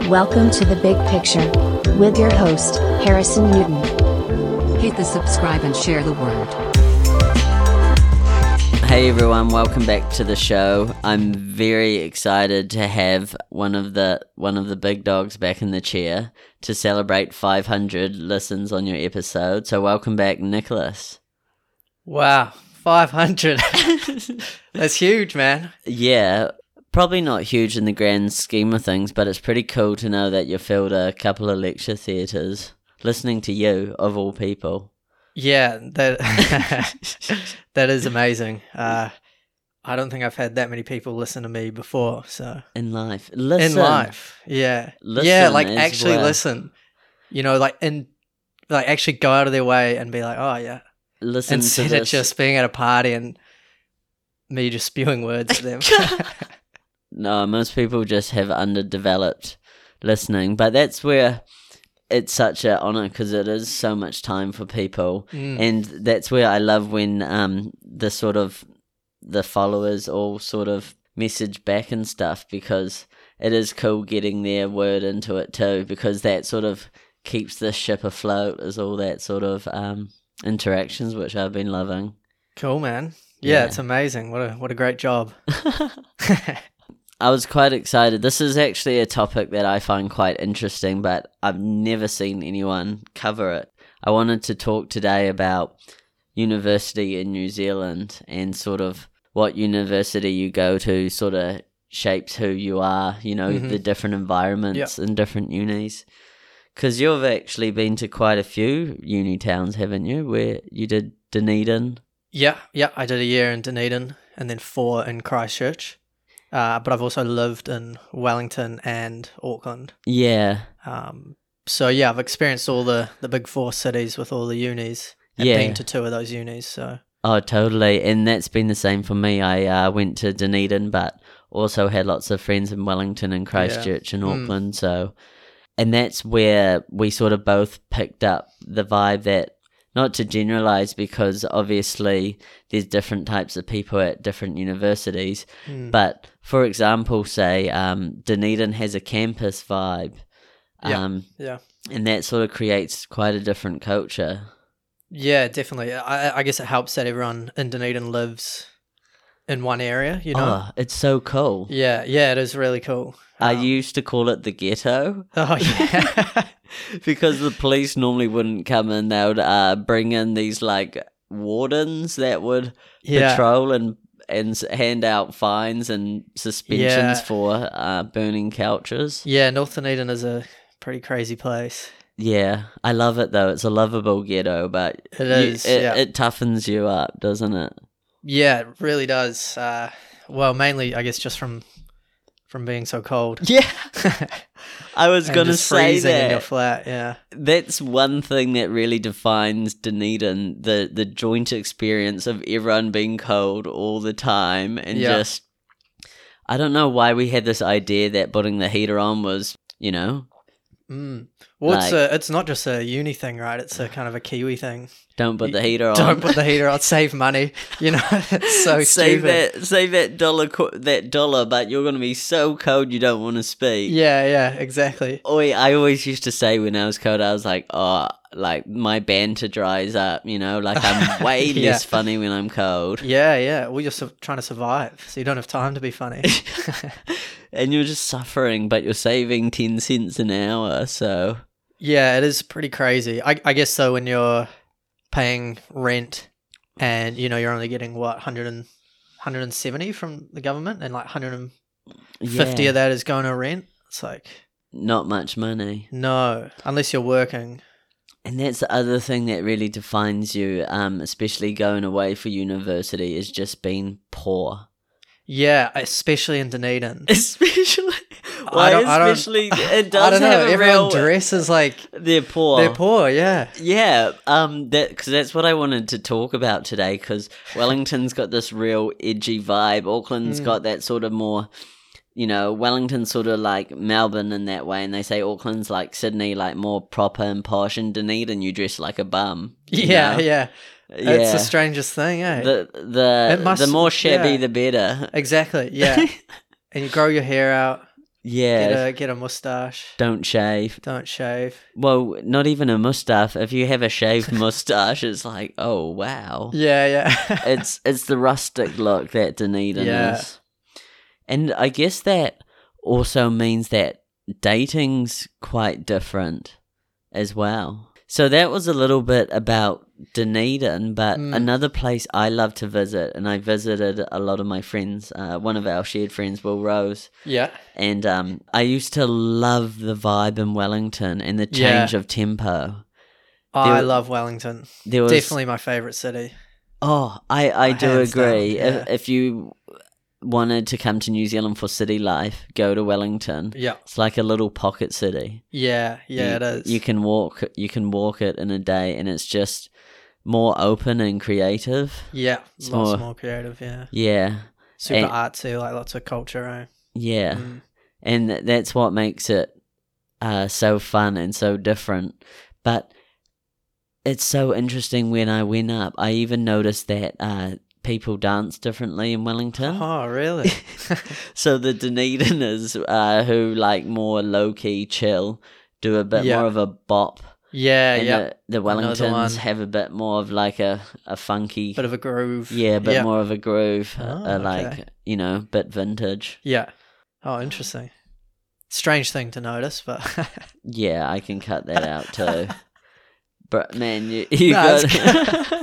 Welcome to The Big Picture with your host, Harrison Newton. Hit the subscribe and share the word. Hey everyone, welcome back to the show. I'm very excited to have one of the big dogs back in the chair to celebrate 500 listens on your episode. So welcome back, Nicholas. Wow, 500. That's huge, man. Yeah, probably not huge in the grand scheme of things, but it's pretty cool to know that you filled a couple of lecture theatres listening to you, of all people. Yeah, that is amazing. I don't think I've had that many people listen to me before. So In life, yeah, like actually listen. You know, like actually go out of their way and be like, oh yeah, Listen instead to of this. just being at a party and me just spewing words at them. No, most people just have underdeveloped listening, but that's where it's such an honour because it is so much time for people, and that's where I love when the followers all sort of message back and stuff, because it is cool getting their word into it too, because that sort of keeps the ship afloat, is all that sort of interactions, which I've been loving. Cool, man. Yeah, Yeah. it's amazing. What a great job. I was quite excited. This is actually a topic that I find quite interesting, but I've never seen anyone cover it. I wanted to talk today about university in New Zealand and sort of what university you go to sort of shapes who you are, you know, the different environments in different unis. Because you've actually been to quite a few uni towns, haven't you, where you did Dunedin? Yeah, I did a year in Dunedin and then 4 in Christchurch. But I've also lived in Wellington and Auckland. Yeah. So yeah, I've experienced all the big 4 cities with all the unis and been to 2 of those unis. So Oh, totally. And that's been the same for me. I went to Dunedin, but also had lots of friends in Wellington and Christchurch and Auckland. So, and that's where we sort of both picked up the vibe that, not to generalize, because obviously there's different types of people at different universities. But for example, say Dunedin has a campus vibe. yeah. And that sort of creates quite a different culture. Yeah, definitely. I guess it helps that everyone in Dunedin lives in one area, you know? Oh, it's so cool. Yeah, it is really cool. I used to call it the ghetto. Oh, yeah. Because the police normally wouldn't come in. They would bring in these like wardens that would patrol and hand out fines and suspensions for burning couches. Yeah, North Dunedin is a pretty crazy place. Yeah, I love it though. It's a lovable ghetto, but it toughens you up, doesn't it? Yeah, it really does. Well, mainly, I guess, just from being so cold. Yeah. I was And going to just say freezing in your that. flat, yeah. That's one thing that really defines Dunedin, the joint experience of everyone being cold all the time and just, I don't know why we had this idea that putting the heater on was, you know. Well, Like- it's not just a uni thing, right? It's a kind of a Kiwi thing. Don't put the heater on. Don't put the heater on. Save money. You know, it's so save stupid. that dollar, but you're going to be so cold you don't want to speak. Yeah, exactly. I always used to say when I was cold, I was like, oh, like my banter dries up, you know, like I'm way Yeah. less funny when I'm cold. Yeah. Well, you're trying to survive, so you don't have time to be funny. And you're just suffering, but you're saving 10 cents an hour, so. Yeah, it is pretty crazy. I guess so when you're paying rent and, you know, you're only getting, 170 from the government and like 150 of that is going to rent. It's like, not much money. no, unless you're working. And that's the other thing that really defines you, especially going away for university, is just being poor. Yeah, especially in Dunedin. Especially, I don't- it does I don't know. have a Everyone real. dresses like They're poor. they're poor. Yeah. Yeah, because that's what I wanted to talk about today. Because Wellington's got this real edgy vibe. Auckland's got that sort of more, you know, Wellington's sort of like Melbourne in that way, and they say Auckland's like Sydney, like more proper and posh. And Dunedin, you dress like a bum. you Yeah. know? Yeah. It's the strangest thing, eh? The more shabby, the better. Exactly. Yeah. And you grow your hair out. Yeah. Get a mustache. Don't shave. Don't shave. Well, not even a mustache. If you have a shaved mustache, it's like, oh wow. Yeah. It's the rustic look that Dunedin Yeah. is. And I guess that also means that dating's quite different as well. So that was a little bit about Dunedin, but another place I love to visit, and I visited a lot of my friends, one of our shared friends, Will Rose, Yeah. and I used to love the vibe in Wellington and the change of tempo. I love Wellington. There was Definitely my favourite city. Oh, I do hands down, agree. yeah. If you wanted to come to New Zealand for city life, go to Wellington. Yeah. It's like a little pocket city. Yeah, it is. You can walk it in a day, and it's just more open and creative. Yeah, It's lots more- more creative, yeah. Yeah. Super And- artsy, like lots of culture, eh? Yeah. And that's what makes it so fun and so different. But it's so interesting when I went up. I even noticed that people dance differently in Wellington. Oh, really? So the Dunediners who like more low-key chill do a bit Yeah. more of a bop. Yeah, And yeah. the one. Wellingtons have a bit more of like a funky, Bit of a groove. yeah, a bit more of a groove, Oh, like, okay. you know, bit vintage. Yeah. Oh, interesting. Strange thing to notice, but Yeah, I can cut that out too. But man, you No, got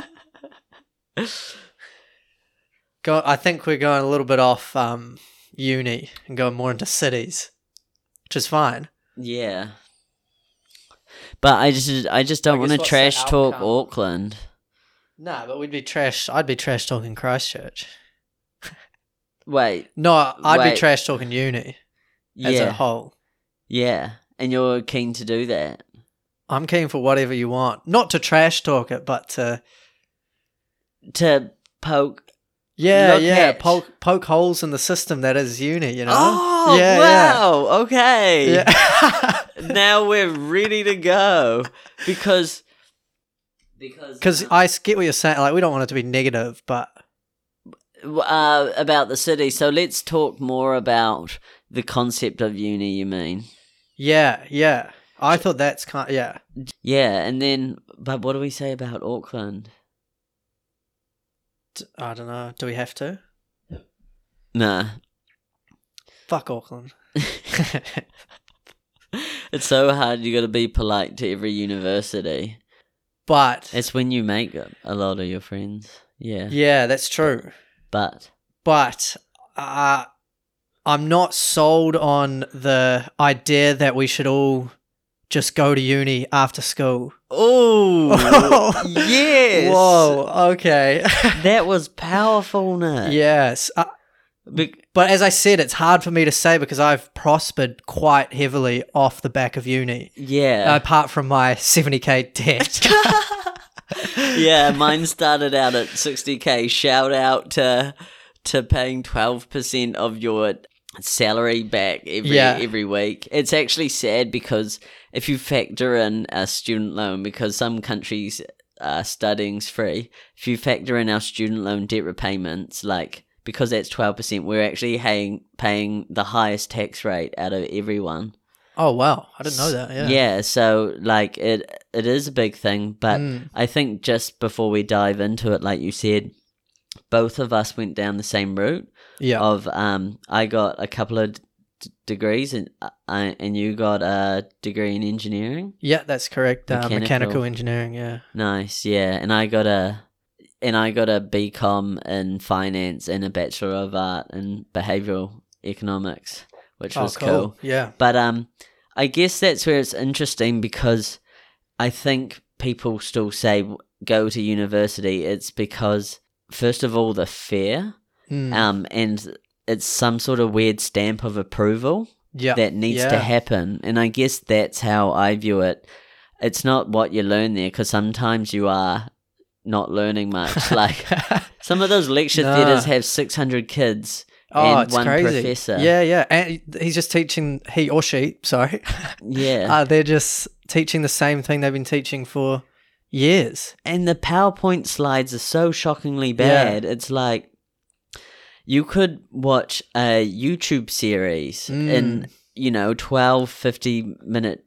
I think we're going a little bit off uni and going more into cities, which is fine. yeah. But I just don't I want guess to what's the trash talk outcome? Auckland. No, but I'd be trash talking Christchurch. Wait, No, I'd Wait. be trash talking uni as yeah, a whole. yeah, and you're keen to do that. I'm keen for whatever you want. Not to trash talk it, but to To poke. yeah, Look at- poke holes in the system that is uni, you know? Oh, yeah, wow. Okay. Yeah. Now we're ready to go because Because I get what you're saying. Like, we don't want it to be negative, but about the city. So let's talk more about the concept of uni. You mean? yeah. I thought that's kind. Yeah, Yeah, and then, but what do we say about Auckland? I don't know. Do we have to? Nah, Fuck Auckland. it's so hard. You got to be polite to every university. But It's when you make a lot of your friends. Yeah, yeah, that's true. but But I'm not sold on the idea that we should all just go to uni after school. oh yes, Whoa. Okay. that was powerful, Nick. Yes. But as I said, it's hard for me to say because I've prospered quite heavily off the back of uni. Yeah. Apart from my 70k debt. Yeah, mine started out at 60k. Shout out to paying 12% of your salary back every week. It's actually sad because if you factor in a student loan, because some countries studying's free, if you factor in our student loan debt repayments, like, because that's 12%, we're actually paying the highest tax rate out of everyone. Oh, wow. I didn't know that. Yeah. Yeah, so like it is a big thing, but I think just before we dive into it, like you said, both of us went down the same route. Yeah. Of I got a couple of degrees, and you got a degree in engineering. Yeah, that's correct. Mechanical. Mechanical engineering, yeah. Nice, yeah, and I got a BCom in finance and a Bachelor of Art in behavioral economics, which was cool. Yeah. But I guess that's where it's interesting because I think people still say go to university. It's because first of all the fare, and it's some sort of weird stamp of approval that needs to happen. And I guess that's how I view it. It's not what you learn there, because sometimes you are not learning much. Like some of those lecture theatres have 600 kids. Oh, and it's one crazy. professor. Yeah. And he's just teaching, he or she, sorry. Yeah. They're just teaching the same thing they've been teaching for years. And the PowerPoint slides are so shockingly bad. Yeah. It's like you could watch a YouTube series in 12, 50-minute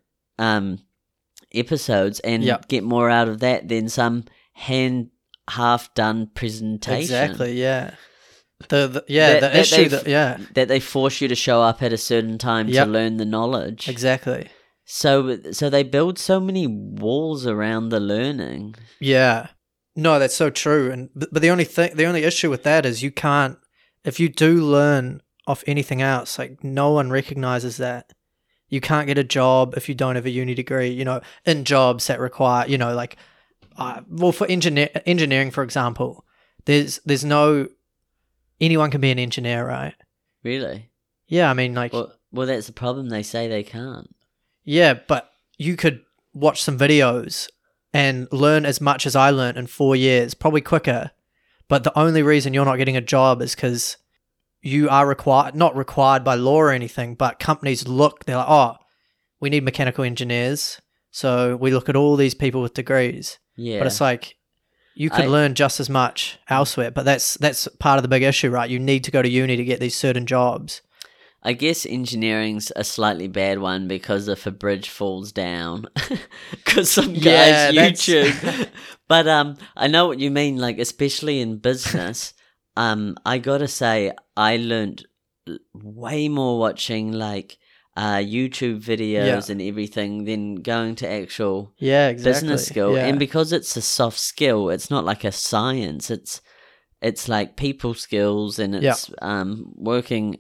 episodes and Yep. get more out of that than some half-done presentation. Exactly. Yeah. The That issue they've- that That they force you to show up at a certain time Yep. to learn the knowledge. exactly. So they build so many walls around the learning. Yeah. No, that's so true. And but the only issue with that is you can't, if you do learn off anything else, like no one recognizes that. You can't get a job if you don't have a uni degree, in jobs that require, like for engineering, for example, there's no, anyone can be an engineer, right? Really? Yeah, I mean, like, Well, that's the problem. They say they can't. yeah, but you could watch some videos and learn as much as I learned in 4 years, probably quicker. But the only reason you're not getting a job is because you are not required by law or anything, but companies they're like, oh, we need mechanical engineers. So we look at all these people with degrees. Yeah. But it's like, you could learn just as much elsewhere, but that's part of the big issue, right? You need to go to uni to get these certain jobs. I guess engineering's a slightly bad one because if a bridge falls down, because some Yeah, guys that's- YouTube. But I know what you mean. Like especially in business, I gotta say I learned way more watching like YouTube videos Yeah. and everything than going to actual Yeah, exactly. business school. Yeah. And because it's a soft skill, it's not like a science. It's like people skills and it's working.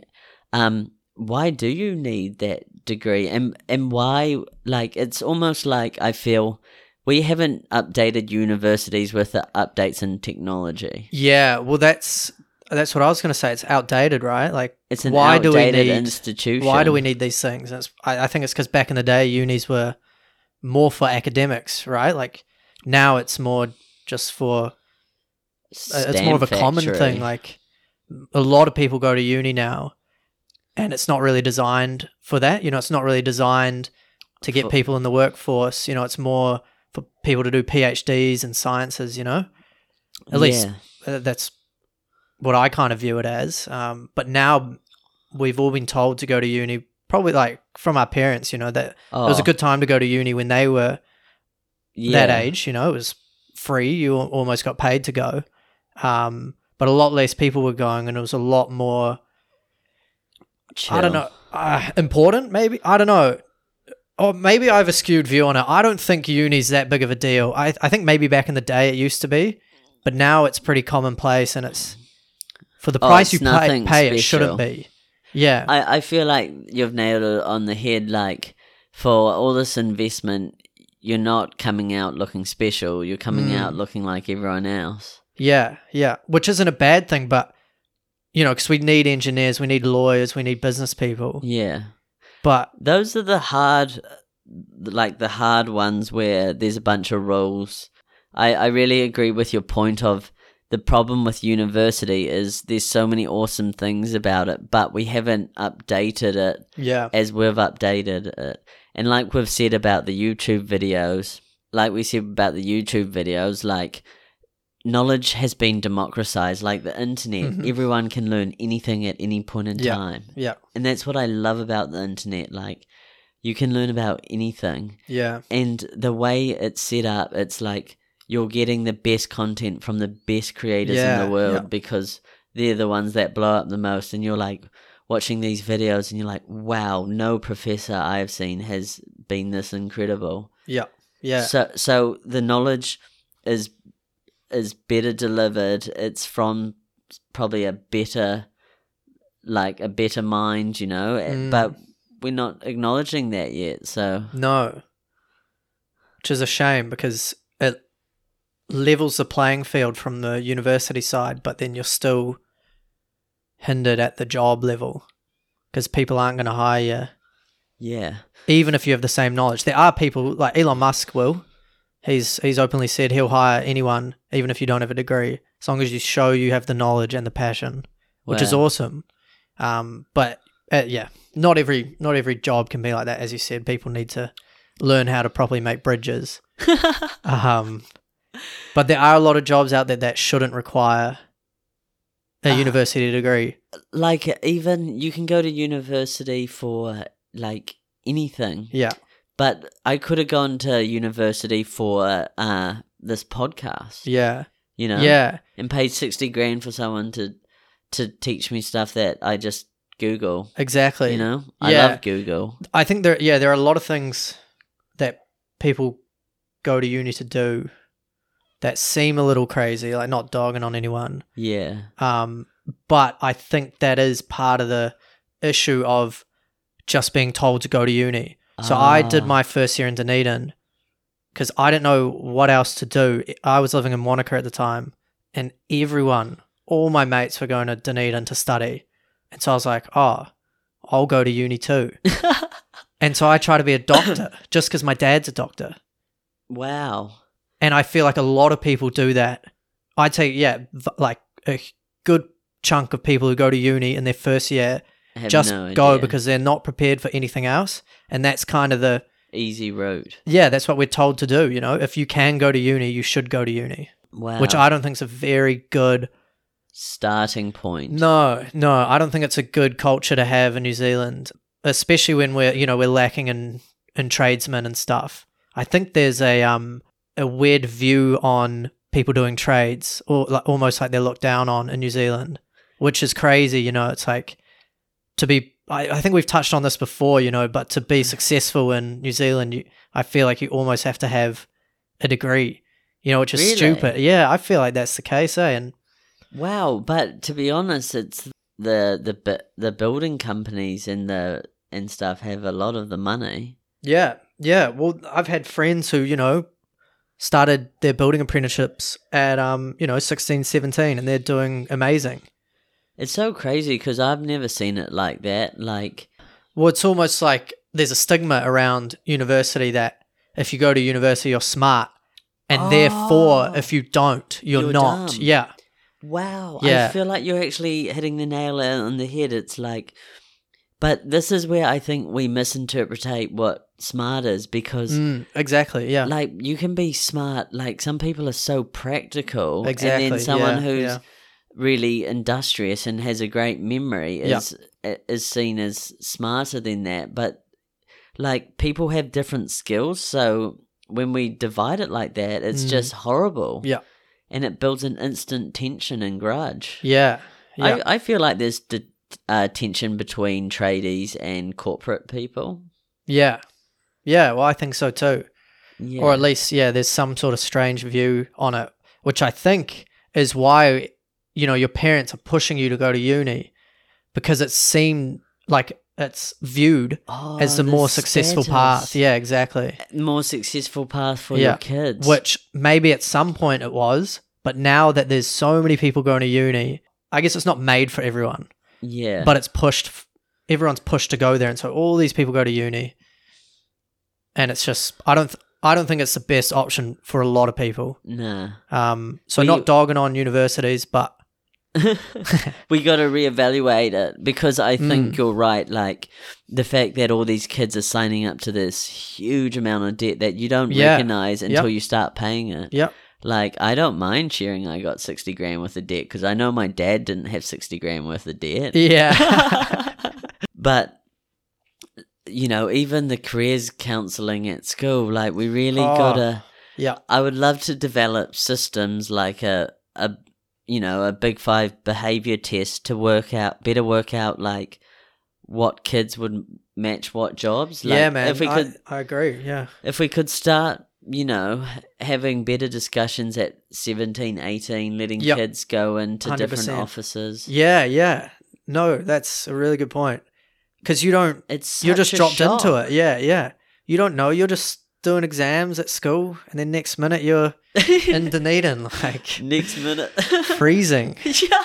Why do you need that degree? And why, like, it's almost like I feel we haven't updated universities with the updates in technology. Yeah, well, that's what I was going to say. It's outdated, right? Like, It's an why do we outdated need institution. Why do we need these things? I think it's because back in the day, unis were more for academics, right? Like now it's more just for it's more of a common thing. Like a lot of people go to uni now, and it's not really designed for that. It's not really designed to get people in the workforce. It's more for people to do PhDs and sciences. At least that's what I kind of view it as. But now we've all been told to go to uni, probably like from our parents, that it was a good time to go to uni when they were that age. It was free. You almost got paid to go. But a lot less people were going, and it was a lot more, Chill. I don't know, important maybe? I don't know. Or maybe I have a skewed view on it. I don't think uni's that big of a deal. I think maybe back in the day it used to be, but now it's pretty commonplace, and it's for the price it's you nothing pay it special. shouldn't be. Yeah. I feel like you've nailed it on the head. Like for all this investment, you're not coming out looking special. You're coming out looking like everyone else. Yeah, which isn't a bad thing, but because we need engineers, we need lawyers, we need business people. Yeah. But Those are the hard ones where there's a bunch of rules. I really agree with your point of the problem with university is there's so many awesome things about it, but we haven't updated it yeah, as we've updated it. And like we've said about the YouTube videos, like knowledge has been democratized, like the internet. Everyone can learn anything at any point in time. yeah, And that's what I love about the internet. Like, you can learn about anything. yeah, And the way it's set up, it's like you're getting the best content from the best creators in Yeah, the world yeah. because they're the ones that blow up the most. And you're like watching these videos and you're like, wow, no professor I have seen has been this incredible. yeah. So the knowledge is better delivered. It's from probably a better mind, but we're not acknowledging that yet. So No. Which is a shame because it levels the playing field from the university side, but then you're still hindered at the job level because people aren't going to hire you, yeah, even if you have the same knowledge. There are people like Elon Musk will. He's openly said he'll hire anyone, even if you don't have a degree, as long as you show you have the knowledge and the passion, which is Wow. awesome. But not every job can be like that. As you said, people need to learn how to properly make bridges. But there are a lot of jobs out there that shouldn't require a university degree. like even you can go to university for like anything. Yeah. But I could have gone to university for this podcast. Yeah. You know? Yeah. And paid 60 grand for someone to teach me stuff that I just Google. Exactly. You know? I Yeah. love Google. I think there are a lot of things that people go to uni to do that seem a little crazy, like not dogging on anyone. Yeah. But I think that is part of the issue of just being told to go to uni. So I did my first year in Dunedin because I didn't know what else to do. I was living in Wanaka at the time, and all my mates were going to Dunedin to study. And so I was like, oh, I'll go to uni too. And so I tried to be a doctor just because my dad's a doctor. Wow. And I feel like a lot of people do that. I'd say, like a good chunk of people who go to uni in their first year just no go idea. because they're not prepared for anything else. And that's kind of the... Easy route. Yeah, that's what we're told to do, you know? If you can go to uni, you should go to uni. Wow. Which I don't think is a very good... starting point. No, I don't think it's a good culture to have in New Zealand, especially when we're lacking in tradesmen and stuff. I think there's a weird view on people doing trades, or like, almost like they're looked down on in New Zealand, which is crazy. You know, it's like to be. I think we've touched on this before, you know, but to be successful in New Zealand, I feel like you almost have to have a degree. You know, which is Really? stupid. Yeah, I feel like that's the case, And Wow, but to be honest, it's the building companies and stuff have a lot of the money. yeah. Well, I've had friends who, you know, started their building apprenticeships at 16, 17, and they're doing amazing. It's so crazy because I've never seen it like that. Like, Well, it's almost like there's a stigma around university that if you go to university, you're smart, and therefore, if you don't, you're not. dumb. Yeah. wow, Yeah. I feel like you're actually hitting the nail on the head. It's like, but this is where I think we misinterpret what smart is because, Exactly. Yeah. like, you can be smart. Like, some people are so practical, Exactly, and then someone yeah, who's yeah. really industrious and has a great memory Yeah. is seen as smarter than that. But like, people have different skills, so when we divide it like that, it's just horrible. Yeah. And it builds an instant tension and grudge. Yeah. Yeah. I feel like there's tension between tradies and corporate people. Yeah. Yeah. Well, I think so too. Yeah. Or at least, there's some sort of strange view on it, which I think is why, you know, your parents are pushing you to go to uni, because it seemed like it's viewed as the more successful path. Yeah, exactly. More successful path for Yeah. your kids. Which maybe at some point it was, but now that there's so many people going to uni, I guess it's not made for everyone, Yeah. but it's pushed. Everyone's pushed to go there, and so all these people go to uni, and it's just I don't think it's the best option for a lot of people. Nah. So Well, not dogging on universities, but We got to reevaluate it because I think you're right. Like, the fact that all these kids are signing up to this huge amount of debt that you don't Yeah. recognize until Yep. you start paying it. yep, Like, I don't mind sharing I got 60 grand worth of debt because I know my dad didn't have 60 grand worth of debt. yeah, But, you know, even the careers counseling at school, like, we really Oh. gotta. yeah, I would love to develop systems like a Big Five behavior test to work out like what kids would match what jobs. Like, yeah, man. If we could, I agree. Yeah, if we could start, you know, having better discussions at 17, 18, letting Yep. kids go into different 100%. offices. yeah. No, that's a really good point, because you're It's just such a dropped into shock. it. Yeah. You don't know. You're just doing exams at school, and then next minute you're in Dunedin, like Next minute, freezing, yeah.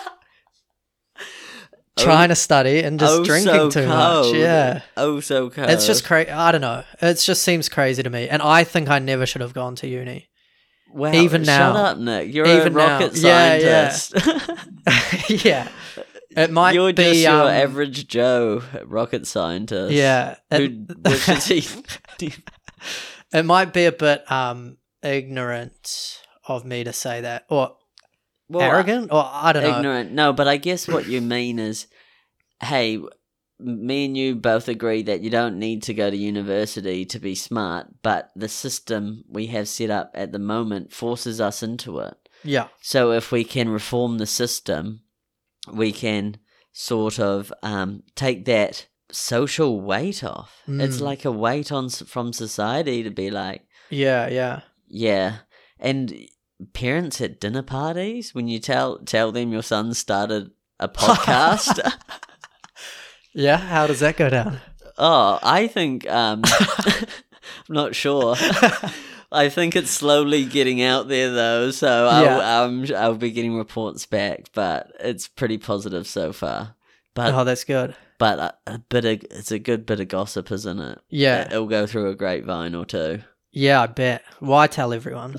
trying to study and just drinking so too cold. much. Yeah. Oh, so cold. It's just crazy. I don't know. It just seems crazy to me. And I think I never should have gone to uni. Wow, even now. Shut up, Nick. You're Even a now. rocket Yeah. scientist. Yeah. It might You're be just your average Joe rocket scientist. Yeah. Who wishes he. It might be a bit ignorant of me to say that, or Well, arrogant, or I don't know. ignorant. No, but I guess what you mean is, hey, me and you both agree that you don't need to go to university to be smart, but the system we have set up at the moment forces us into it. Yeah. So if we can reform the system, we can sort of take that social weight off. It's like a weight from society to be like, Yeah. yeah. And parents at dinner parties, when you tell them your son started a podcast. Yeah. How does that go down? Oh, I think I'm not sure. I think it's slowly getting out there though, so I'll be getting reports back, but it's pretty positive so far. But that's good. But it's a good bit of gossip, isn't it? Yeah. It'll go through a grapevine or two. Yeah, I bet. Why tell everyone?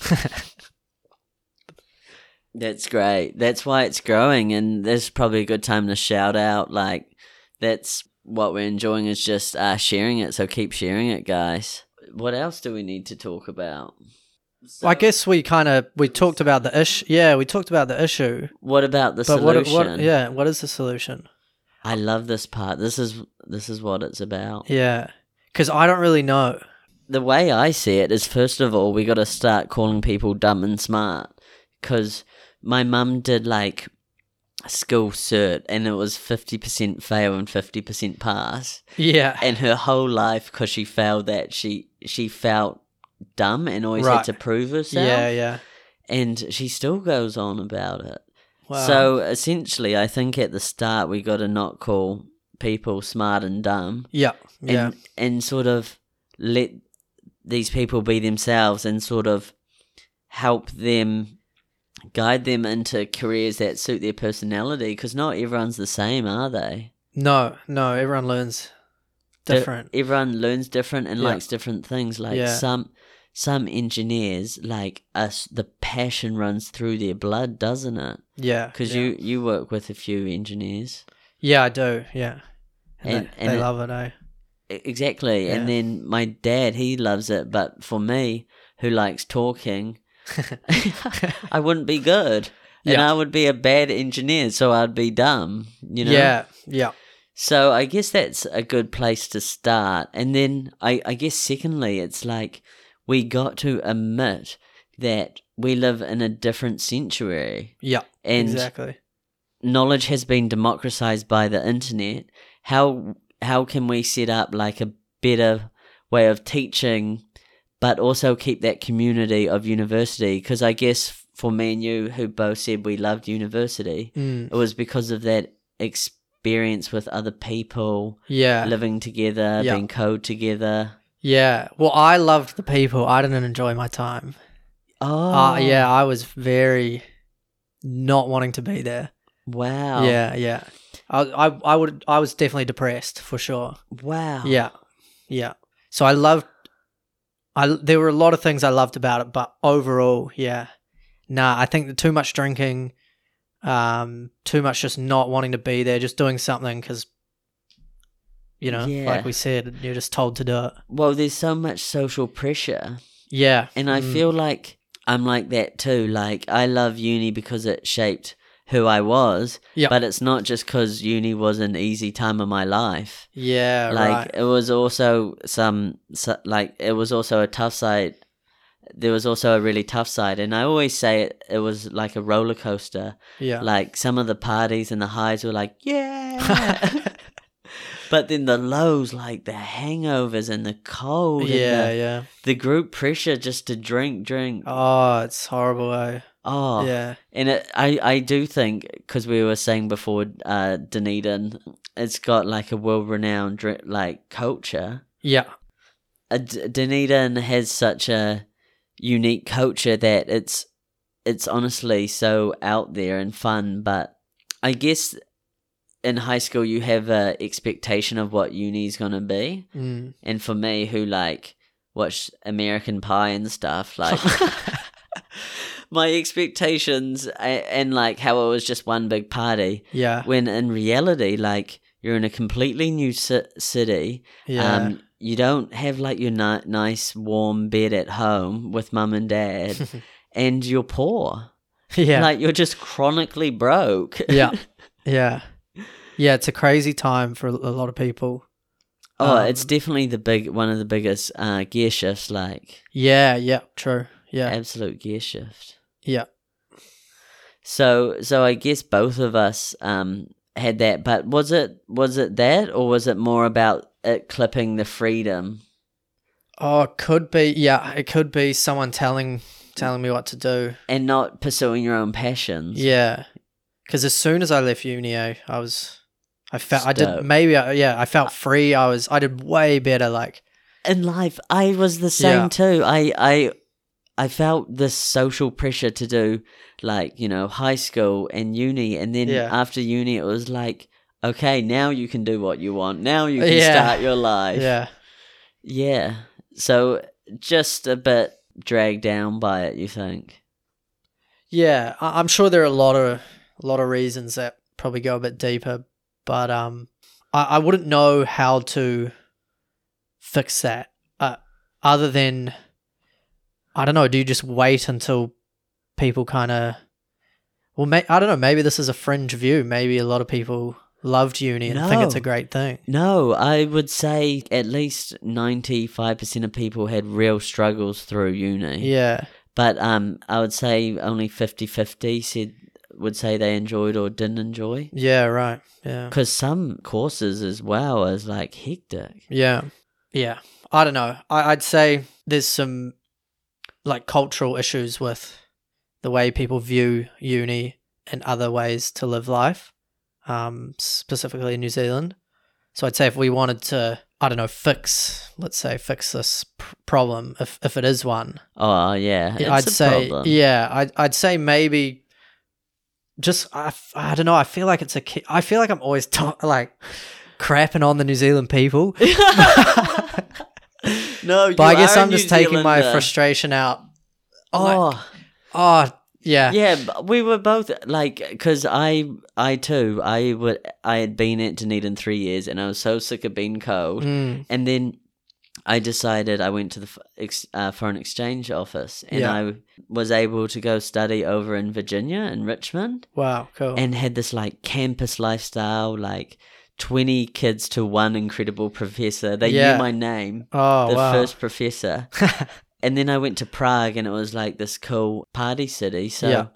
That's great. That's why it's growing, and there's probably a good time to shout out. Like, that's what we're enjoying is just sharing it. So keep sharing it, guys. What else do we need to talk about? Well, I guess we talked about the issue. Yeah, we talked about the issue. What about the But solution? what is the solution? I love this part. This is what it's about. Yeah, because I don't really know. The way I see it is, first of all, we got to start calling people dumb and smart. Because my mum did like school cert, and it was 50% fail and 50% pass. Yeah. And her whole life, because she failed that, she felt dumb and always had to prove herself. Yeah. And she still goes on about it. Wow. So essentially, I think at the start we got to not call people smart and dumb. Yeah. And sort of let these people be themselves and sort of help them, guide them into careers that suit their personality, because not everyone's the same, are they? No, everyone learns different. Everyone learns different and likes different things. Like some engineers, like us, the passion runs through their blood, doesn't it? Yeah. Because you work with a few engineers. Yeah, I do, yeah. And they it, love it, eh? Exactly. Yeah. And then my dad, he loves it. But for me, who likes talking, I wouldn't be good. And I would be a bad engineer, so I'd be dumb, you know? Yeah. So I guess that's a good place to start. And then I guess secondly, it's like we got to admit that we live in a different century. Yeah, and exactly. Knowledge has been democratized by the internet. How can we set up like a better way of teaching, but also keep that community of university? Because I guess for me and you, who both said we loved university, it was because of that experience with other people, living together, being code together. Yeah, well, I loved the people. I didn't enjoy my time. Oh, I was very not wanting to be there. Wow. Yeah. I was definitely depressed for sure. Wow. Yeah. So there were a lot of things I loved about it, but overall, I think that too much drinking, too much just not wanting to be there, just doing something because, like we said, you're just told to do it. Well, there's so much social pressure. Yeah. And I feel like I'm like that too. Like, I love uni because it shaped who I was, but it's not just because uni was an easy time of my life. Yeah, like, it was also it was also a tough side. There was also a really tough side, and I always say it was like a roller coaster. Yeah. Like, some of the parties and the highs were like, yeah. But then the lows, like the hangovers and the cold, and the group pressure just to drink. Oh, it's horrible, eh? Oh, yeah. And I do think, because we were saying before, Dunedin, it's got like a world-renowned like culture. Yeah. Dunedin has such a unique culture that it's honestly so out there and fun. But I guess in high school you have a expectation of what uni's gonna be, and for me, who like watch American Pie and stuff, like my expectations and like how it was just one big party. Yeah. When in reality, like, you're in a completely new city. Yeah. You don't have like your nice warm bed at home with mum and dad, and you're poor. Yeah. Like, you're just chronically broke. Yeah. Yeah. Yeah, it's a crazy time for a lot of people. Oh, it's definitely one of the biggest gear shifts, like Yeah, true. Yeah. absolute gear shift. Yeah. So I guess both of us had that, but was it that, or was it more about it clipping the freedom? Oh, it could be. Yeah, it could be someone telling me what to do. And not pursuing your own passions. Yeah. Because as soon as I left uni, I Stoked. felt free. I did way better. Like In life, I was the same Yeah. too. I felt this social pressure to do, like, high school and uni, and then Yeah. after uni it was like, okay, now you can do what you want. Now you can Yeah. start your life. yeah, Yeah. So just a bit dragged down by it, you think? yeah. I'm sure there are a lot of reasons that probably go a bit deeper, but I wouldn't know how to fix that. Other than, I don't know. Do you just wait until people kind of? Well, I don't know. Maybe this is a fringe view. Maybe a lot of people loved uni and think it's a No. great thing. No, I would say at least 95% of people had real struggles through uni. Yeah, But I would say only 50-50 would say they enjoyed or didn't enjoy. yeah, right. Yeah. Because some courses as well is like hectic. Yeah. Yeah. I don't know. I'd say there's some like cultural issues with the way people view uni and other ways to live life, specifically in New Zealand. So I'd say if we wanted to, I don't know, fix this problem, if it is one, Oh, yeah. It's I'd a say, problem. yeah, I'd say maybe just, I don't know, I feel like I feel like I'm always crapping on the New Zealand people. No, But I guess are a I'm just New taking my Zealander. frustration out. Oh, Yeah. yeah. But we were both like, because I had been at Dunedin 3 years, and I was so sick of being cold, Mm. and then I decided I went to the foreign exchange office, and Yeah. I was able to go study over in Virginia, in Richmond, Wow. Cool. and had this like campus lifestyle, like 20 kids to one incredible professor. They Yeah. knew my name, Oh, the wow. first professor. And then I went to Prague, and it was like this cool party city. So Yeah.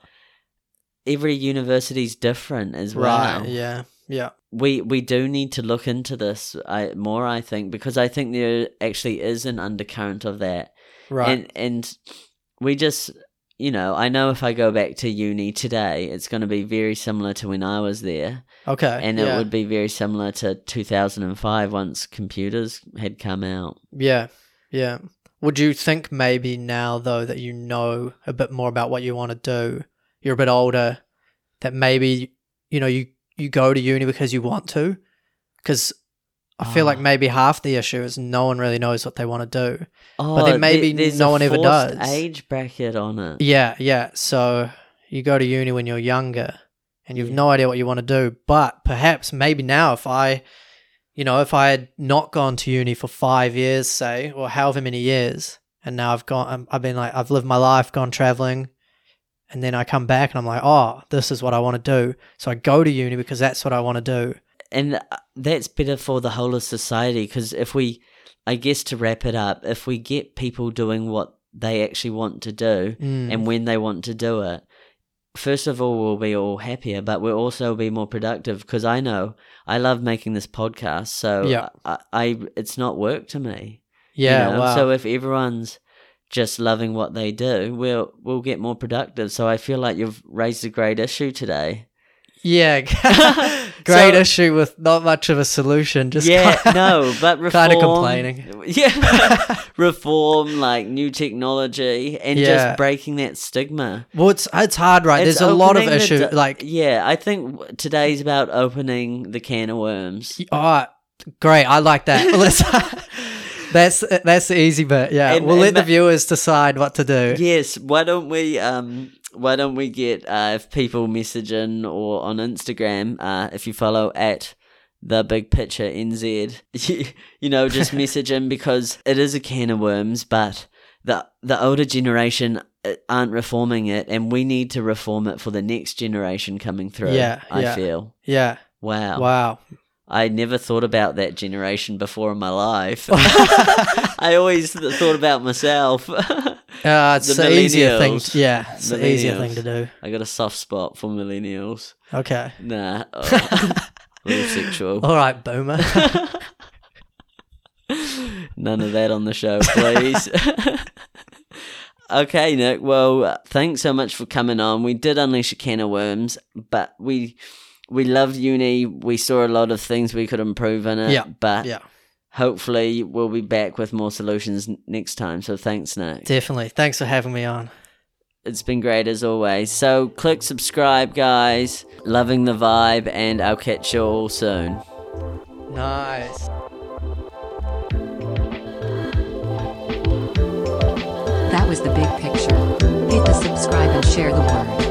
every university's different as well. Right. Yeah. Yeah. We do need to look into this more, I think, because I think there actually is an undercurrent of that. Right. And we just, I know if I go back to uni today, it's going to be very similar to when I was there. Okay. And yeah. it would be very similar to 2005 once computers had come out. Yeah. Yeah. Would you think maybe now, though, that you know a bit more about what you want to do, you're a bit older, that maybe, you go to uni because you want to? Because I feel like maybe half the issue is no one really knows what they want to do. Oh, But then maybe there's no a one ever forced does. age bracket on it. Yeah, yeah. So you go to uni when you're younger and you've no idea what you want to do. But perhaps maybe now if I had not gone to uni for 5 years, say, or however many years, and now I've lived my life, gone traveling, and then I come back and I'm like, oh, this is what I want to do. So I go to uni because that's what I want to do. And that's better for the whole of society, because I guess to wrap it up, if we get people doing what they actually want to do and when they want to do it, first of all, we'll be all happier, but we'll also be more productive, because I know I love making this podcast, so Yeah. I it's not work to me. Yeah, wow. So if everyone's just loving what they do, we'll get more productive. So I feel like you've raised a great issue today. Yeah. Great So- issue with not much of a solution. Just but reform, kind of complaining. Yeah, reform, like new technology, and Yeah. just breaking that stigma. Well, it's hard, right? It's There's a lot of opening the issues. I think today's about opening the can of worms. Oh, great! I like that. Well, that's the easy bit. Yeah, And- we'll let and the that- viewers decide what to do. Yes, why don't we get if people message in or on Instagram, if you follow at the Big Picture NZ, just message in, because it is a can of worms, but the older generation aren't reforming it, and we need to reform it for the next generation coming through. Yeah, I yeah. feel. Yeah, Wow. Wow. I never thought about that generation before in my life. I always thought about myself. It's The the easier thing. millennials. Yeah, it's the easier Millennials. thing to do. I got a soft spot for millennials. Okay. Nah. A little sexual. All right, boomer. None of that on the show, please. Okay, Nick. Well, thanks so much for coming on. We did unleash a can of worms, but we loved uni. We saw a lot of things we could improve in it. Yeah, But yeah. hopefully we'll be back with more solutions next time. So thanks, Nick. Definitely. Thanks for having me on. It's been great as always. So click subscribe, guys. Loving the vibe, and I'll catch you all soon. Nice. That was The Big Picture. Hit the subscribe and share the word.